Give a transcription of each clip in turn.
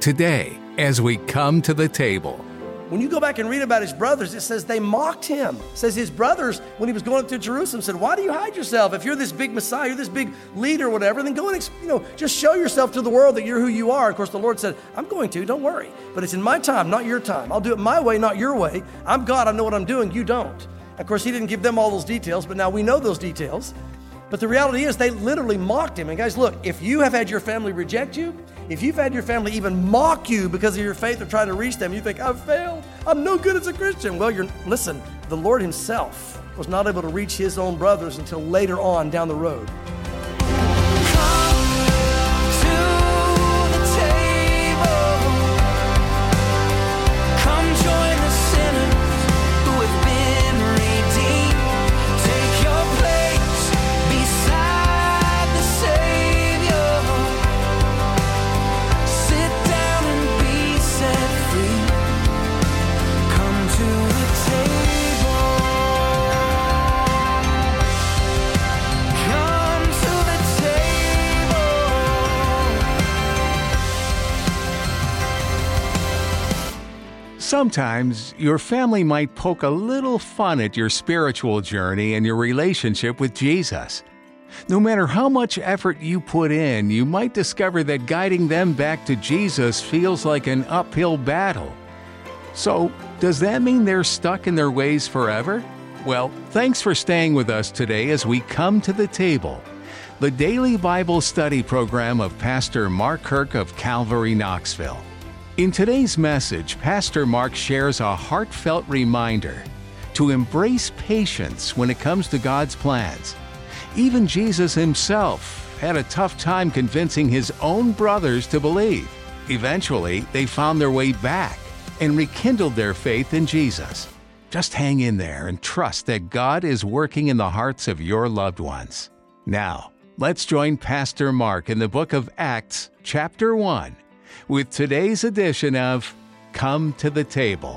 today as we come to the table. When you go back and read about his brothers, it says they mocked him. It says his brothers, when he was going up to Jerusalem, said, why do you hide yourself? If you're this big Messiah, you're this big leader or whatever, then go and, just show yourself to the world that you're who you are. Of course, the Lord said, I'm going to, don't worry. But it's in my time, not your time. I'll do it my way, not your way. I'm God, I know what I'm doing, you don't. Of course, he didn't give them all those details, but now we know those details. But the reality is they literally mocked him. And guys, look, if you have had your family reject you, if you've had your family even mock you because of your faith or trying to reach them, you think, I've failed. I'm no good as a Christian. Well, listen, the Lord himself was not able to reach his own brothers until later on down the road. Sometimes your family might poke a little fun at your spiritual journey and your relationship with Jesus. No matter how much effort you put in, you might discover that guiding them back to Jesus feels like an uphill battle. So, does that mean they're stuck in their ways forever? Well, thanks for staying with us today as we come to the table, the daily Bible study program of Pastor Mark Kirk of Calvary, Knoxville. In today's message, Pastor Mark shares a heartfelt reminder to embrace patience when it comes to God's plans. Even Jesus himself had a tough time convincing his own brothers to believe. Eventually, they found their way back and rekindled their faith in Jesus. Just hang in there and trust that God is working in the hearts of your loved ones. Now, let's join Pastor Mark in the book of Acts, chapter 1, with today's edition of Come to the Table.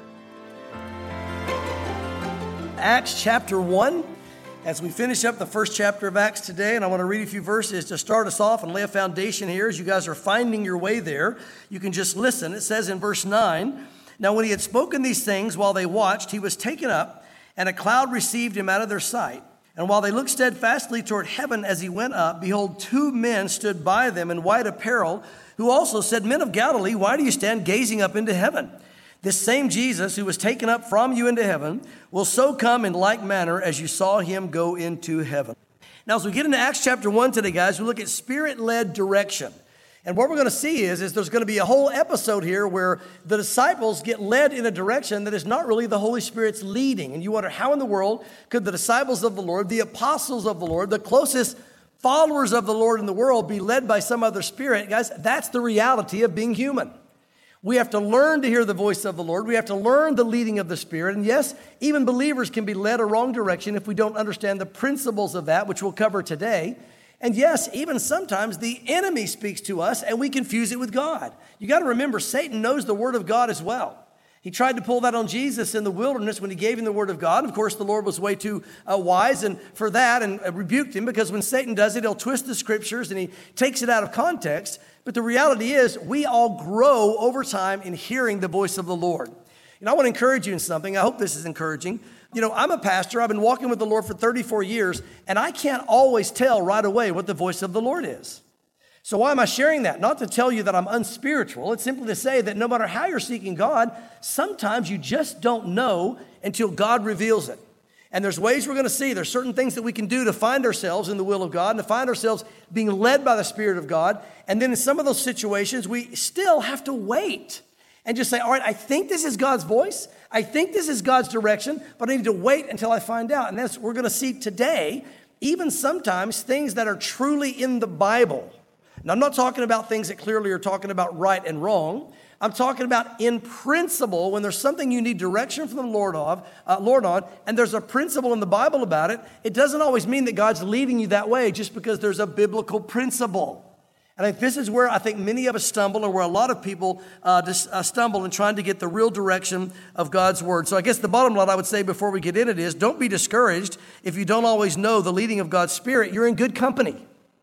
Acts chapter 1, as we finish up the first chapter of Acts today, and I want to read a few verses to start us off and lay a foundation here as you guys are finding your way there. You can just listen. It says in verse 9, Now when he had spoken these things while they watched, he was taken up, and a cloud received him out of their sight. And while they looked steadfastly toward heaven as he went up, behold, 2 men stood by them in white apparel, who also said, Men of Galilee, why do you stand gazing up into heaven? This same Jesus who was taken up from you into heaven will so come in like manner as you saw him go into heaven. Now, as we get into Acts chapter 1 today, guys, we look at spirit-led direction. And what we're going to see is there's going to be a whole episode here where the disciples get led in a direction that is not really the Holy Spirit's leading. And you wonder, how in the world could the disciples of the Lord, the apostles of the Lord, the closest followers of the Lord in the world be led by some other spirit? Guys, that's the reality of being human. We have to learn to hear the voice of the Lord. We have to learn the leading of the Spirit. And yes, even believers can be led a wrong direction if we don't understand the principles of that, which we'll cover today. And yes, even sometimes the enemy speaks to us and we confuse it with God. You got to remember, Satan knows the Word of God as well. He tried to pull that on Jesus in the wilderness when he gave him the Word of God. And of course, the Lord was way too wise for that and rebuked him, because when Satan does it, he'll twist the Scriptures and he takes it out of context. But the reality is we all grow over time in hearing the voice of the Lord. And I want to encourage you in something. I hope this is encouraging. You know, I'm a pastor. I've been walking with the Lord for 34 years, and I can't always tell right away what the voice of the Lord is. So why am I sharing that? Not to tell you that I'm unspiritual. It's simply to say that no matter how you're seeking God, sometimes you just don't know until God reveals it. And there's ways we're going to see. There's certain things that we can do to find ourselves in the will of God and to find ourselves being led by the Spirit of God. And then in some of those situations, we still have to wait and just say, all right, I think this is God's voice. I think this is God's direction, but I need to wait until I find out. And that's what we're going to see today. Even sometimes things that are truly in the Bible. Now, I'm not talking about things that clearly are talking about right and wrong. I'm talking about in principle, when there's something you need direction from the Lord on, and there's a principle in the Bible about it, it doesn't always mean that God's leading you that way just because there's a biblical principle. And this is where I think many of us stumble, and where a lot of people stumble in trying to get the real direction of God's Word. So I guess the bottom line I would say before we get in it is, don't be discouraged if you don't always know the leading of God's Spirit. You're in good company.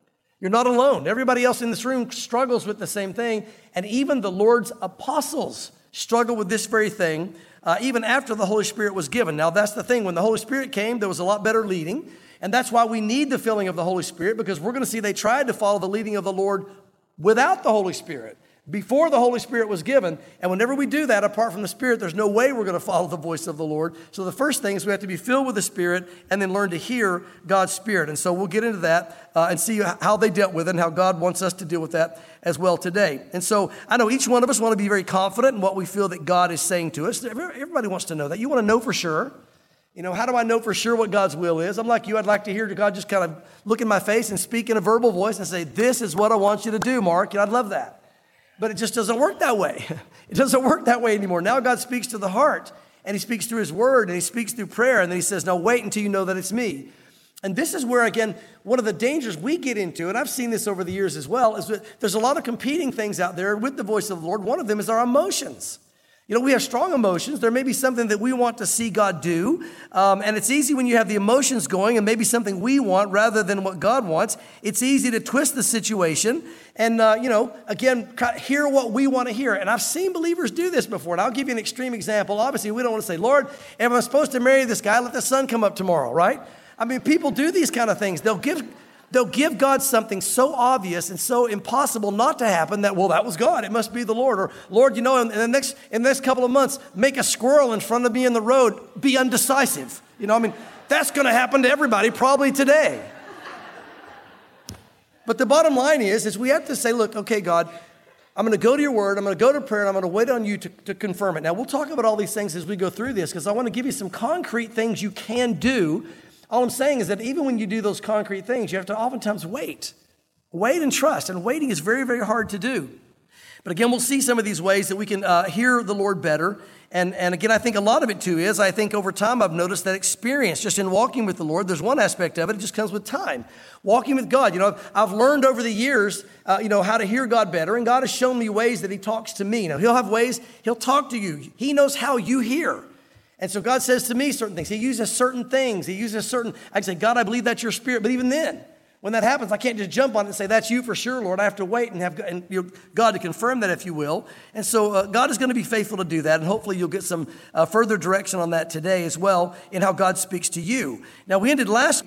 You're not alone. Everybody else in this room struggles with the same thing. And even the Lord's apostles struggled with this very thing, even after the Holy Spirit was given. Now, that's the thing. When the Holy Spirit came, there was a lot better leading. And that's why we need the filling of the Holy Spirit, because we're going to see they tried to follow the leading of the Lord without the Holy Spirit, before the Holy Spirit was given. And whenever we do that, apart from the Spirit, there's no way we're going to follow the voice of the Lord. So the first thing is we have to be filled with the Spirit and then learn to hear God's Spirit. And so we'll get into that and see how they dealt with it and how God wants us to deal with that as well today. And so I know each one of us want to be very confident in what we feel that God is saying to us. Everybody wants to know that. You want to know for sure. You know, how do I know for sure what God's will is? I'm like you. I'd like to hear God just kind of look in my face and speak in a verbal voice and say, this is what I want you to do, Mark. I'd love that. But it just doesn't work that way. It doesn't work that way anymore. Now God speaks to the heart, and he speaks through his word, and he speaks through prayer, and then he says, now wait until you know that it's me. And this is where, again, one of the dangers we get into, and I've seen this over the years as well, is that there's a lot of competing things out there with the voice of the Lord. One of them is our emotions. You know, we have strong emotions. There may be something that we want to see God do. And it's easy when you have the emotions going and maybe something we want rather than what God wants. It's easy to twist the situation and, again, hear what we want to hear. And I've seen believers do this before. And I'll give you an extreme example. Obviously, we don't want to say, Lord, if I'm supposed to marry this guy, let the sun come up tomorrow, right? I mean, people do these kind of things. They'll give God something so obvious and so impossible not to happen that, well, that was God. It must be the Lord. Or, Lord, in the next couple of months, make a squirrel in front of me in the road. Be undecisive. That's going to happen to everybody probably today. But the bottom line is we have to say, look, okay, God, I'm going to go to your word. I'm going to go to prayer, and I'm going to wait on you to confirm it. Now, we'll talk about all these things as we go through this, because I want to give you some concrete things you can do. All I'm saying is that even when you do those concrete things, you have to oftentimes wait. Wait and trust. And waiting is very, very hard to do. But again, we'll see some of these ways that we can hear the Lord better. And again, I think a lot of it too is, I think over time I've noticed that experience just in walking with the Lord, there's one aspect of it, it just comes with time. Walking with God, I've learned over the years, how to hear God better. And God has shown me ways that he talks to me. Now, he'll have ways, he'll talk to you. He knows how you hear. And so God says to me certain things. He uses certain things. I can say, God, I believe that's your spirit. But even then, when that happens, I can't just jump on it and say, that's you for sure, Lord. I have to wait and have God to confirm that, if you will. And so God is going to be faithful to do that. And hopefully you'll get some further direction on that today as well in how God speaks to you. Now, we ended last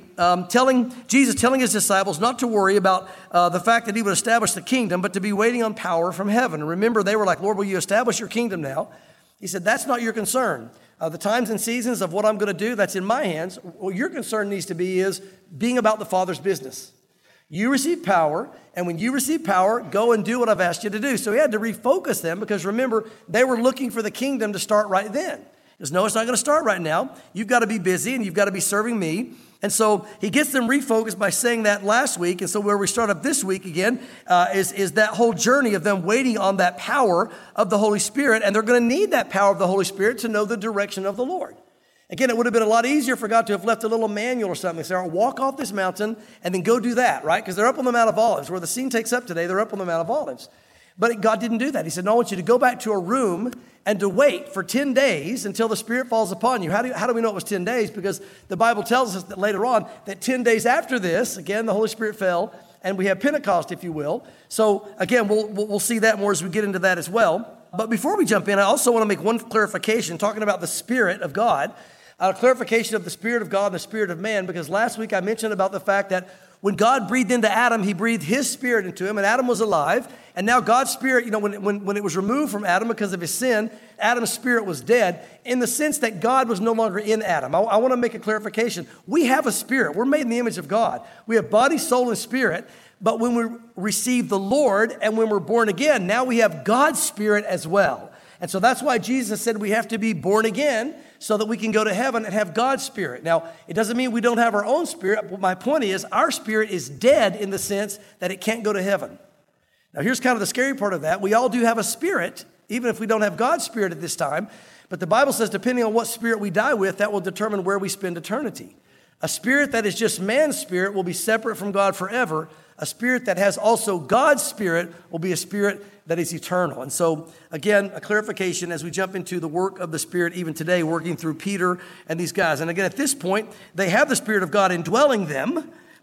Jesus telling his disciples not to worry about the fact that he would establish the kingdom, but to be waiting on power from heaven. And remember, they were like, Lord, will you establish your kingdom now? He said, that's not your concern. The times and seasons of what I'm going to do, that's in my hands. What your concern needs to be is being about the Father's business. You receive power, and when you receive power, go and do what I've asked you to do. So he had to refocus them, because remember, they were looking for the kingdom to start right then. Because no, it's not going to start right now. You've got to be busy, and you've got to be serving me. And so he gets them refocused by saying that last week. And so where we start up this week again is that whole journey of them waiting on that power of the Holy Spirit. And they're going to need that power of the Holy Spirit to know the direction of the Lord. Again, it would have been a lot easier for God to have left a little manual or something. Say, all right, walk off this mountain and then go do that, right? Because they're up on the Mount of Olives. Where the scene takes up today, they're up on the Mount of Olives. But God didn't do that. He said, no, I want you to go back to a room and to wait for 10 days until the Spirit falls upon you. How do we know it was 10 days? Because the Bible tells us that later on, that 10 days after this, again, the Holy Spirit fell, and we have Pentecost, if you will. So again, we'll see that more as we get into that as well. But before we jump in, I also want to make one clarification, talking about the Spirit of God, a clarification of the Spirit of God and the Spirit of man, because last week I mentioned about the fact that when God breathed into Adam, he breathed his spirit into him, and Adam was alive. And now God's spirit, when it was removed from Adam because of his sin, Adam's spirit was dead, in the sense that God was no longer in Adam. I want to make a clarification. We have a spirit. We're made in the image of God. We have body, soul, and spirit. But when we receive the Lord and when we're born again, now we have God's spirit as well. And so that's why Jesus said we have to be born again so that we can go to heaven and have God's spirit. Now, it doesn't mean we don't have our own spirit. But my point is, our spirit is dead in the sense that it can't go to heaven. Now, here's kind of the scary part of that. We all do have a spirit, even if we don't have God's spirit at this time. But the Bible says, depending on what spirit we die with, that will determine where we spend eternity. A spirit that is just man's spirit will be separate from God forever. A spirit that has also God's spirit will be a spirit that is eternal. And so, again, a clarification as we jump into the work of the Spirit even today, working through Peter and these guys. And again, at this point, they have the Spirit of God indwelling them,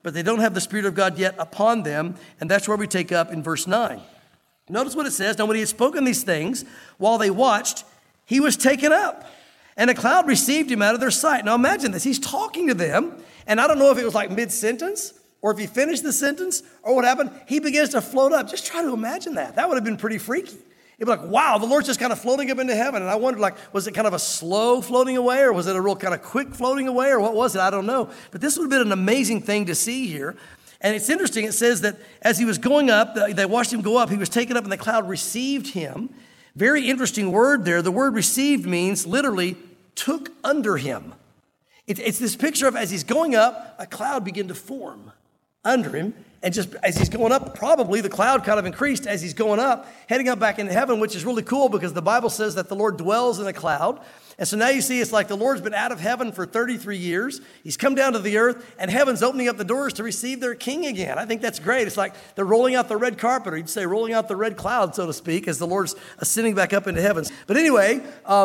but they don't have the Spirit of God yet upon them. And that's where we take up in verse 9. Notice what it says. Now, when he had spoken these things, while they watched, he was taken up, and a cloud received him out of their sight. Now, imagine this. He's talking to them, and I don't know if it was like mid-sentence, or if he finished the sentence, or what happened. He begins to float up. Just try to imagine that. That would have been pretty freaky. It'd be like, wow, the Lord's just kind of floating up into heaven. And I wondered, like, was it kind of a slow floating away, or was it a real kind of quick floating away, or what was it? I don't know. But this would have been an amazing thing to see here. And it's interesting. It says that as he was going up, they watched him go up. He was taken up, and the cloud received him. Very interesting word there. The word received means literally took under him. It's this picture of as he's going up, a cloud began to form under him. And just as he's going up, probably the cloud kind of increased as he's going up, heading up back into heaven, which is really cool because the Bible says that the Lord dwells in a cloud. And so now you see it's like the Lord's been out of heaven for 33 years. He's come down to the earth, and heaven's opening up the doors to receive their king again. I think that's great. It's like they're rolling out the red carpet, or you'd say rolling out the red cloud, so to speak, as the Lord's ascending back up into heaven. But anyway,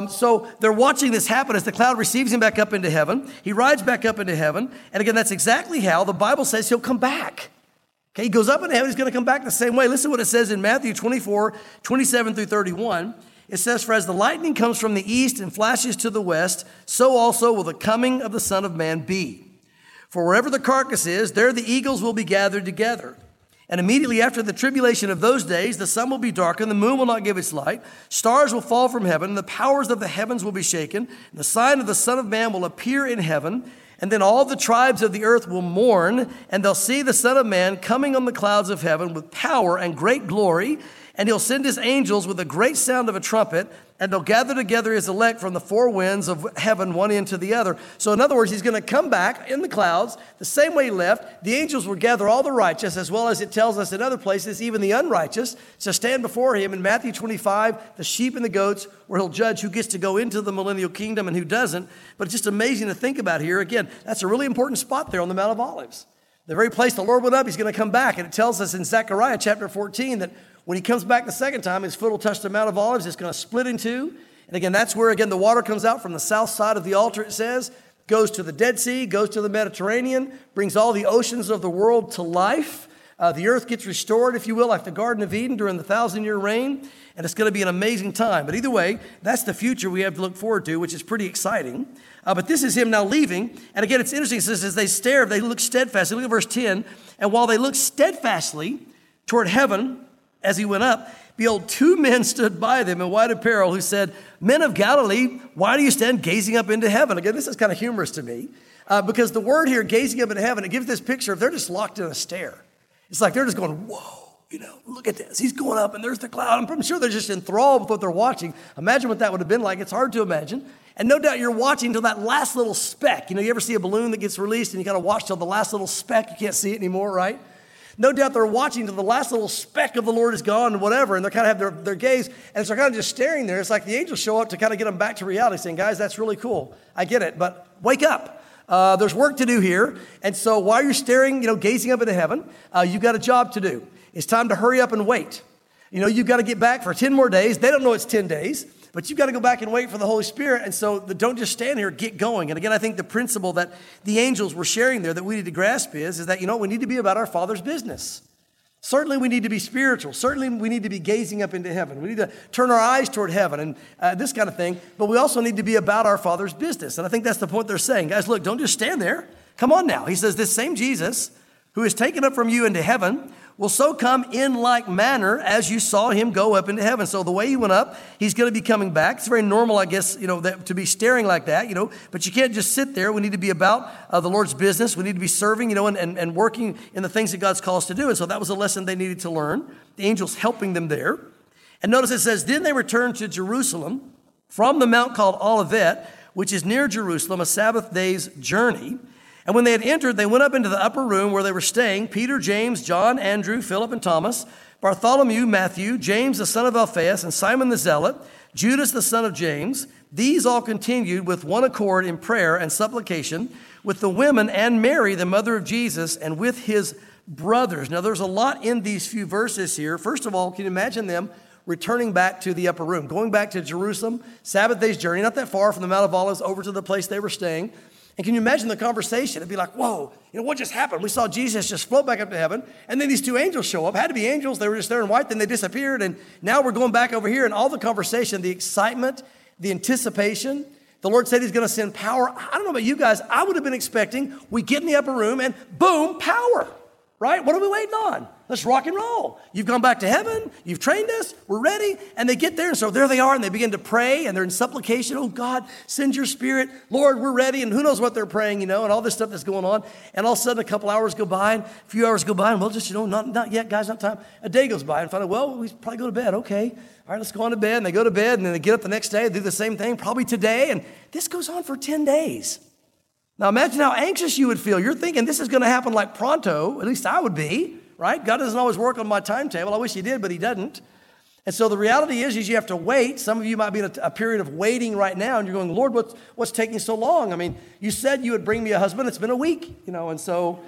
so they're watching this happen as the cloud receives him back up into heaven. He rides back up into heaven. And again, that's exactly how the Bible says he'll come back. Okay, he goes up into heaven. He's going to come back the same way. Listen to what it says in Matthew 24, 27 through 31. It says, for as the lightning comes from the east and flashes to the west, so also will the coming of the Son of Man be. For wherever the carcass is, there the eagles will be gathered together. And immediately after the tribulation of those days, the sun will be darkened, the moon will not give its light, stars will fall from heaven, and the powers of the heavens will be shaken, and the sign of the Son of Man will appear in heaven. And then all the tribes of the earth will mourn, and they'll see the Son of Man coming on the clouds of heaven with power and great glory. And he'll send his angels with a great sound of a trumpet, and they'll gather together his elect from the four winds of heaven, one end to the other. So in other words, he's going to come back in the clouds the same way he left. The angels will gather all the righteous, as well as it tells us in other places, even the unrighteous, to stand before him in Matthew 25, the sheep and the goats, where he'll judge who gets to go into the millennial kingdom and who doesn't. But it's just amazing to think about here. Again, that's a really important spot there on the Mount of Olives. The very place the Lord went up, he's going to come back. And it tells us in Zechariah chapter 14 that when he comes back the second time, his foot will touch the Mount of Olives. It's going to split in two. And again, that's where, again, the water comes out from the south side of the altar, it says, goes to the Dead Sea, goes to the Mediterranean, brings all the oceans of the world to life. The earth gets restored, if you will, like the Garden of Eden during the 1,000-year reign. And it's going to be an amazing time. But either way, that's the future we have to look forward to, which is pretty exciting. But this is him now leaving. And again, it's interesting. It says, as they stare, they look steadfastly. Look at verse 10. And while they looked steadfastly toward heaven, as he went up, behold, two men stood by them in white apparel who said, Men of Galilee, why do you stand gazing up into heaven? Again, this is kind of humorous to me because the word here, gazing up into heaven, it gives this picture of they're just locked in a stare. It's like they're just going, whoa, look at this. He's going up and there's the cloud. I'm sure they're just enthralled with what they're watching. Imagine what that would have been like. It's hard to imagine. And no doubt you're watching till that last little speck. You ever see a balloon that gets released and you got to watch till the last little speck? You can't see it anymore, right? No doubt they're watching till the last little speck of the Lord is gone and whatever, and they kind of have their gaze, and so they're kind of just staring there. It's like the angels show up to kind of get them back to reality, saying, guys, that's really cool. I get it, but wake up. There's work to do here, and so while you're staring, gazing up into heaven, you've got a job to do. It's time to hurry up and wait. You've got to get back for 10 more days. They don't know it's 10 days. But you've got to go back and wait for the Holy Spirit. And so don't just stand here, get going. And again, I think the principle that the angels were sharing there that we need to grasp is that, we need to be about our Father's business. Certainly we need to be spiritual. Certainly we need to be gazing up into heaven. We need to turn our eyes toward heaven and this kind of thing. But we also need to be about our Father's business. And I think that's the point they're saying. Guys, look, don't just stand there. Come on now. He says this same Jesus who is taken up from you into heaven will so come in like manner as you saw him go up into heaven. So the way he went up, he's going to be coming back. It's very normal, I guess, to be staring like that, but you can't just sit there. We need to be about the Lord's business. We need to be serving, and working in the things that God's called us to do. And so that was a lesson they needed to learn. The angels helping them there. And notice it says, then they returned to Jerusalem from the mount called Olivet, which is near Jerusalem, a Sabbath day's journey. And when they had entered, they went up into the upper room where they were staying, Peter, James, John, Andrew, Philip, and Thomas, Bartholomew, Matthew, James, the son of Alphaeus, and Simon the Zealot, Judas, the son of James. These all continued with one accord in prayer and supplication with the women and Mary, the mother of Jesus, and with his brothers. Now, there's a lot in these few verses here. First of all, can you imagine them returning back to the upper room, going back to Jerusalem, Sabbath day's journey, not that far from the Mount of Olives over to the place they were staying. And can you imagine the conversation? It'd be like, whoa, what just happened? We saw Jesus just float back up to heaven, and then these two angels show up. Had to be angels. They were just there in white, then they disappeared, and now we're going back over here, and all the conversation, the excitement, the anticipation. The Lord said he's going to send power. I don't know about you guys. I would have been expecting we get in the upper room and boom, power, right? What are we waiting on? Let's rock and roll. You've gone back to heaven. You've trained us. We're ready. And they get there. And so there they are. And they begin to pray. And they're in supplication. Oh, God, send your spirit. Lord, we're ready. And who knows what they're praying, and all this stuff that's going on. And all of a sudden, a couple hours go by. And a few hours go by. And well, just, not yet, guys, not time. A day goes by. And finally, well, we probably go to bed. Okay. All right, let's go on to bed. And they go to bed. And then they get up the next day and do the same thing, probably today. And this goes on for 10 days. Now, imagine how anxious you would feel. You're thinking this is going to happen like pronto. At least I would be. Right? God doesn't always work on my timetable. I wish he did, but he doesn't. And so the reality is you have to wait. Some of you might be in a period of waiting right now, and you're going, Lord, what's taking so long? I mean, you said you would bring me a husband. It's been a week, and so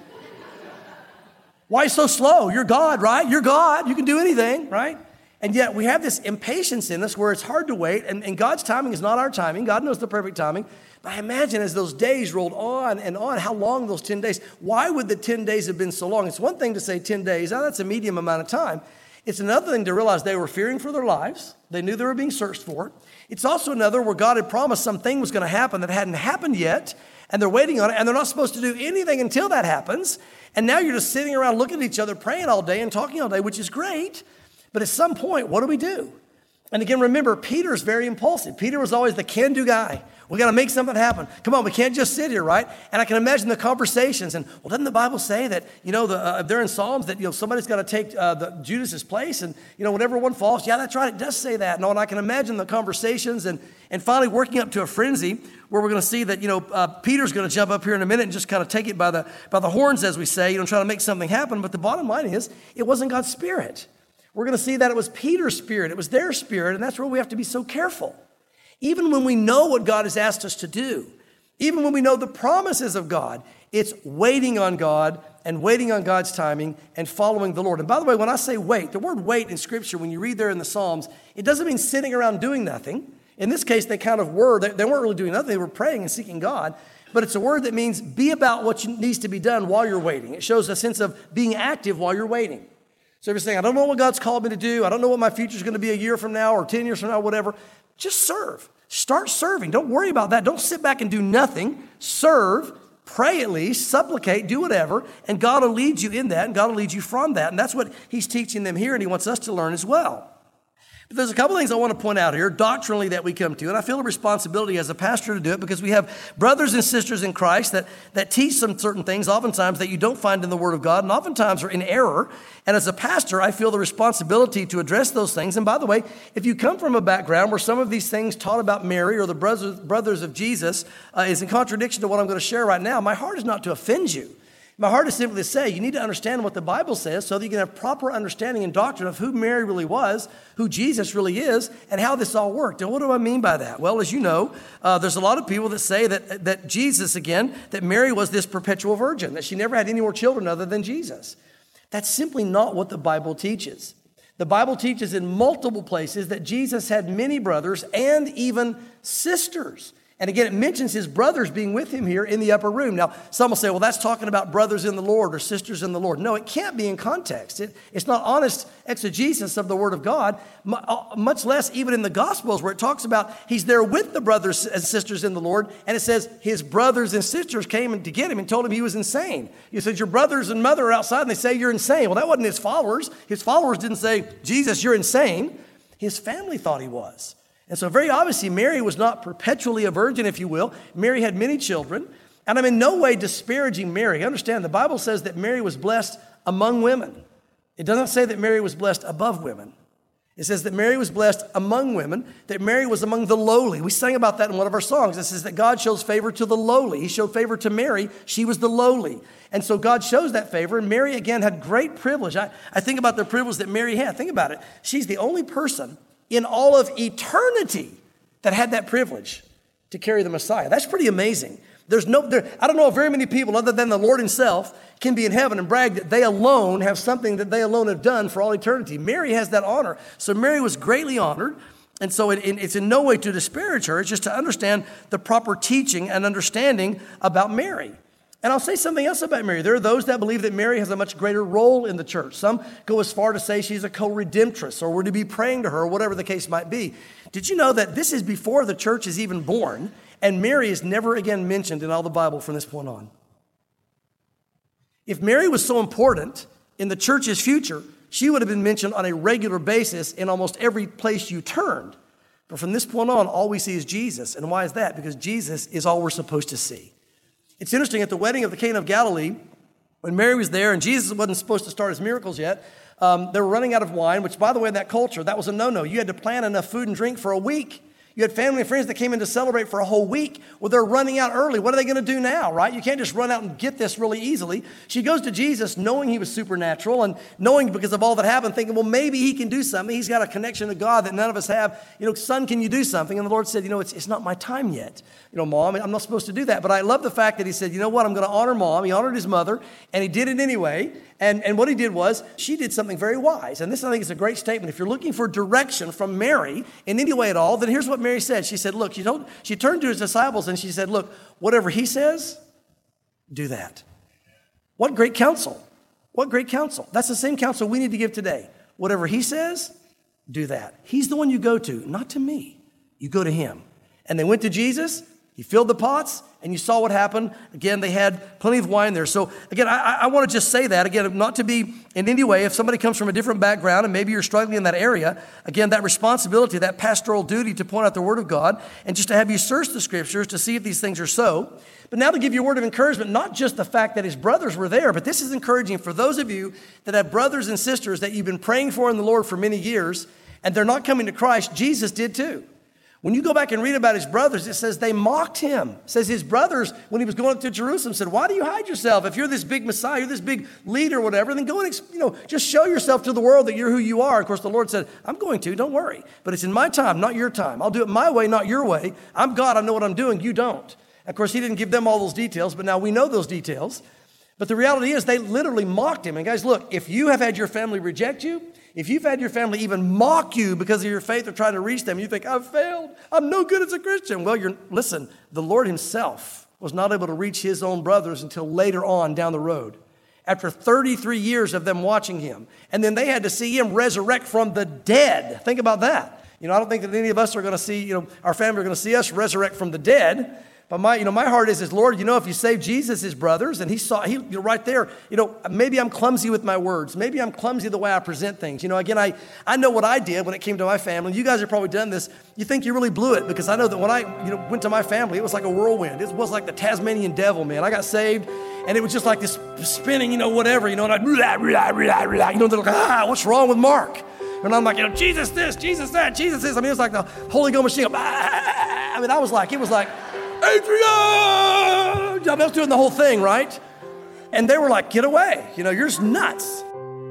why so slow? You're God, right? You're God. You can do anything, right? And yet we have this impatience in us where it's hard to wait, and God's timing is not our timing. God knows the perfect timing. But I imagine as those days rolled on and on, how long those 10 days, why would the 10 days have been so long? It's one thing to say 10 days, now that's a medium amount of time. It's another thing to realize they were fearing for their lives. They knew they were being searched for. It's also another where God had promised something was going to happen that hadn't happened yet, and they're waiting on it, and they're not supposed to do anything until that happens. And now you're just sitting around looking at each other, praying all day and talking all day, which is great. But at some point, what do we do? And again, remember, Peter's very impulsive. Peter was always the can-do guy. We got to make something happen. Come on, we can't just sit here, right? And I can imagine the conversations. And, well, doesn't the Bible say that, they're in Psalms that, somebody's got to take Judas's place and, whenever one falls, yeah, that's right, it does say that. No, and I can imagine the conversations and finally working up to a frenzy where we're going to see that, Peter's going to jump up here in a minute and just kind of take it by the horns, as we say, try to make something happen. But the bottom line is, it wasn't God's Spirit. We're going to see that it was Peter's spirit. It was their spirit, and that's where we have to be so careful. Even when we know what God has asked us to do, even when we know the promises of God, it's waiting on God and waiting on God's timing and following the Lord. And by the way, when I say wait, the word wait in Scripture, when you read there in the Psalms, it doesn't mean sitting around doing nothing. In this case, they kind of were. They weren't really doing nothing. They were praying and seeking God. But it's a word that means be about what needs to be done while you're waiting. It shows a sense of being active while you're waiting. So if you're saying, I don't know what God's called me to do. I don't know what my future is going to be a year from now or 10 years from now, whatever. Just serve. Start serving. Don't worry about that. Don't sit back and do nothing. Serve. Pray at least. Supplicate. Do whatever. And God will lead you in that, and God will lead you from that. And that's what he's teaching them here, and he wants us to learn as well. But there's a couple things I want to point out here, doctrinally, that we come to. And I feel a responsibility as a pastor to do it because we have brothers and sisters in Christ that teach some certain things, oftentimes, that you don't find in the Word of God, and oftentimes are in error. And as a pastor, I feel the responsibility to address those things. And by the way, if you come from a background where some of these things taught about Mary or the brothers of Jesus is in contradiction to what I'm going to share right now, my heart is not to offend you. My heart is simply to say you need to understand what the Bible says so that you can have proper understanding and doctrine of who Mary really was, who Jesus really is, and how this all worked. And what do I mean by that? Well, as you know, there's a lot of people that say that Jesus, again, that Mary was this perpetual virgin, that she never had any more children other than Jesus. That's simply not what the Bible teaches. The Bible teaches in multiple places that Jesus had many brothers and even sisters. And again, it mentions his brothers being with him here in the upper room. Now, some will say, well, that's talking about brothers in the Lord or sisters in the Lord. No, it can't be in context. It's not honest exegesis of the Word of God, much less even in the Gospels where it talks about he's there with the brothers and sisters in the Lord. And it says his brothers and sisters came to get him and told him he was insane. You said, your brothers and mother are outside and they say you're insane. Well, that wasn't his followers. His followers didn't say, Jesus, you're insane. His family thought he was. And so very obviously, Mary was not perpetually a virgin, if you will. Mary had many children. And I'm in no way disparaging Mary. Understand, the Bible says that Mary was blessed among women. It doesn't say that Mary was blessed above women. It says that Mary was blessed among women, that Mary was among the lowly. We sang about that in one of our songs. It says that God shows favor to the lowly. He showed favor to Mary. She was the lowly. And so God shows that favor. And Mary, again, had great privilege. I think about the privilege that Mary had. Think about it. She's the only person in all of eternity that had that privilege to carry the Messiah. That's pretty amazing. I don't know of very many people other than the Lord himself can be in heaven and brag that they alone have something that they alone have done for all eternity. Mary has that honor. So Mary was greatly honored. And so it's in no way to disparage her. It's just to understand the proper teaching and understanding about Mary. And I'll say something else about Mary. There are those that believe that Mary has a much greater role in the church. Some go as far to say she's a co-redemptress, or we're to be praying to her, or whatever the case might be. Did you know that this is before the church is even born, and Mary is never again mentioned in all the Bible from this point on? If Mary was so important in the church's future, she would have been mentioned on a regular basis in almost every place you turned. But from this point on, all we see is Jesus. And why is that? Because Jesus is all we're supposed to see. It's interesting, at the wedding of the Cana of Galilee, when Mary was there and Jesus wasn't supposed to start his miracles yet, they were running out of wine, which, by the way, in that culture, that was a no-no. You had to plan enough food and drink for a week. You had family and friends that came in to celebrate for a whole week. Well, they're running out early. What are they going to do now, right? You can't just run out and get this really easily. She goes to Jesus knowing he was supernatural and knowing because of all that happened, thinking, well, maybe he can do something. He's got a connection to God that none of us have. Son, can you do something? And the Lord said, it's not my time yet. Mom, I'm not supposed to do that. But I love the fact that he said, you know what? I'm going to honor Mom. He honored his mother, and he did it anyway. And what he did was, she did something very wise. And this, I think, is a great statement. If you're looking for direction from Mary in any way at all, then here's what Mary said. She said, look, she turned to his disciples and she said, look, whatever he says, do that. What great counsel. What great counsel. That's the same counsel we need to give today. Whatever he says, do that. He's the one you go to, not to me. You go to him. And they went to Jesus. He filled the pots, and you saw what happened. Again, they had plenty of wine there. So again, I want to just say that, again, not to be in any way, if somebody comes from a different background and maybe you're struggling in that area, again, that responsibility, that pastoral duty to point out the Word of God and just to have you search the Scriptures to see if these things are so. But now to give you a word of encouragement, not just the fact that his brothers were there, but this is encouraging for those of you that have brothers and sisters that you've been praying for in the Lord for many years, and they're not coming to Christ. Jesus did too. When you go back and read about his brothers, it says they mocked him. It says his brothers, when he was going up to Jerusalem, said, why do you hide yourself? If you're this big Messiah, you're this big leader or whatever, then go and, just show yourself to the world that you're who you are. Of course, the Lord said, I'm going to, don't worry. But it's in my time, not your time. I'll do it my way, not your way. I'm God, I know what I'm doing, you don't. Of course, he didn't give them all those details, but now we know those details. But the reality is they literally mocked him. And guys, look, if you have had your family reject you, if you've had your family even mock you because of your faith or trying to reach them, you think, I've failed. I'm no good as a Christian. Well, listen, the Lord himself was not able to reach his own brothers until later on down the road, after 33 years of them watching him. And then they had to see him resurrect from the dead. Think about that. I don't think that any of us are going to see, our family are going to see us resurrect from the dead. But my heart is, Lord, if you save Jesus' brothers, and you're right there, maybe I'm clumsy with my words. Maybe I'm clumsy the way I present things. Again, I know what I did when it came to my family. You guys have probably done this. You think you really blew it, because I know that when I, went to my family, it was like a whirlwind. It was like the Tasmanian devil, man. I got saved, and it was just like this spinning, whatever, and I'd, they're like, what's wrong with Mark? And I'm like, Jesus this, Jesus that, Jesus this. I mean, it was like the Holy Ghost machine. I was like, Adrian! I was doing the whole thing, right? And they were like, get away. You're just nuts.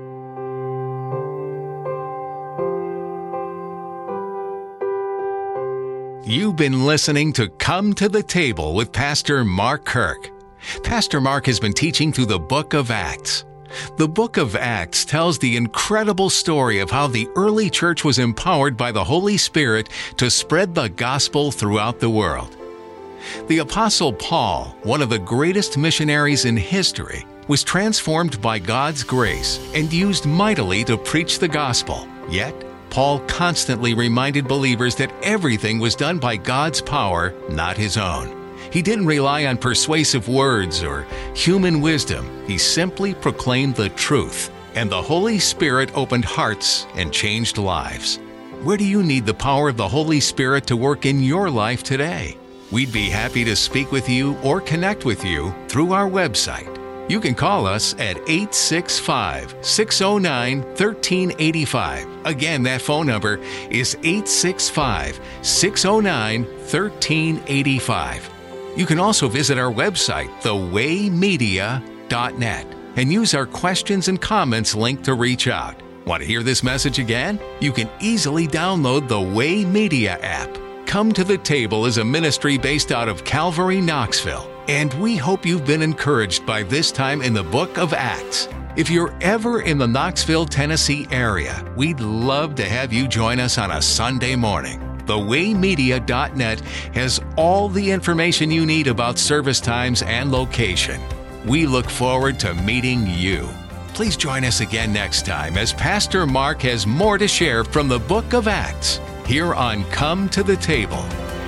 You've been listening to Come to the Table with Pastor Mark Kirk. Pastor Mark has been teaching through the book of Acts. The book of Acts tells the incredible story of how the early church was empowered by the Holy Spirit to spread the gospel throughout the world. The Apostle Paul, one of the greatest missionaries in history, was transformed by God's grace and used mightily to preach the gospel. Yet, Paul constantly reminded believers that everything was done by God's power, not his own. He didn't rely on persuasive words or human wisdom. He simply proclaimed the truth, and the Holy Spirit opened hearts and changed lives. Where do you need the power of the Holy Spirit to work in your life today? We'd be happy to speak with you or connect with you through our website. You can call us at 865-609-1385. Again, that phone number is 865-609-1385. You can also visit our website, thewaymedia.net, and use our questions and comments link to reach out. Want to hear this message again? You can easily download the Way Media app. Come to the Table is a ministry based out of Calvary, Knoxville, and we hope you've been encouraged by this time in the book of Acts. If you're ever in the Knoxville, Tennessee area, we'd love to have you join us on a Sunday morning. TheWayMedia.net has all the information you need about service times and location. We look forward to meeting you. Please join us again next time as Pastor Mark has more to share from the book of Acts here on Come to the Table.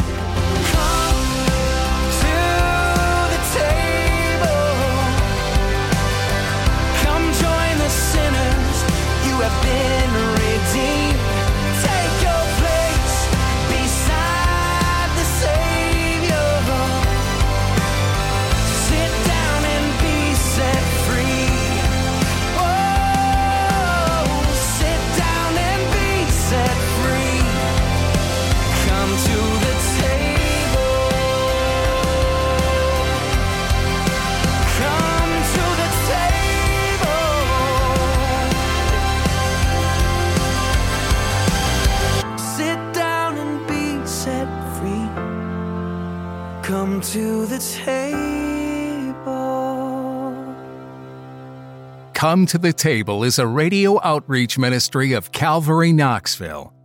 Come to the table. Come to the Table is a radio outreach ministry of Calvary Knoxville.